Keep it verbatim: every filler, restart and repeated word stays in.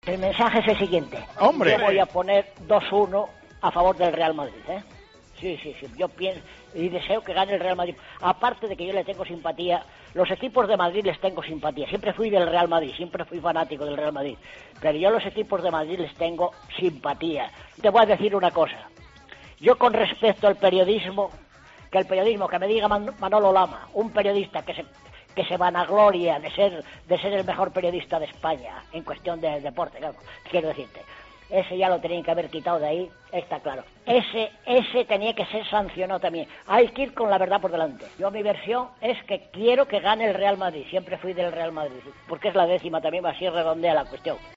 El mensaje es el siguiente. ¡Hombre! Yo voy a poner dos uno a favor del Real Madrid, ¿eh? Sí, sí, sí. Yo pienso y deseo que gane el Real Madrid. Aparte de que yo le tengo simpatía, los equipos de Madrid les tengo simpatía. Siempre fui del Real Madrid, siempre fui fanático del Real Madrid. Pero yo a los equipos de Madrid les tengo simpatía. Te voy a decir una cosa. Yo con respecto al periodismo, que el periodismo, que me diga Man- Manolo Lama, un periodista que se que se vanagloria de ser de ser el mejor periodista de España en cuestión de deporte, claro, quiero decirte. Ese ya lo tenían que haber quitado de ahí, está claro. Ese ese tenía que ser sancionado también. Hay que ir con la verdad por delante. Yo mi versión es que quiero que gane el Real Madrid. Siempre fui del Real Madrid, porque es la décima también, así redondea la cuestión.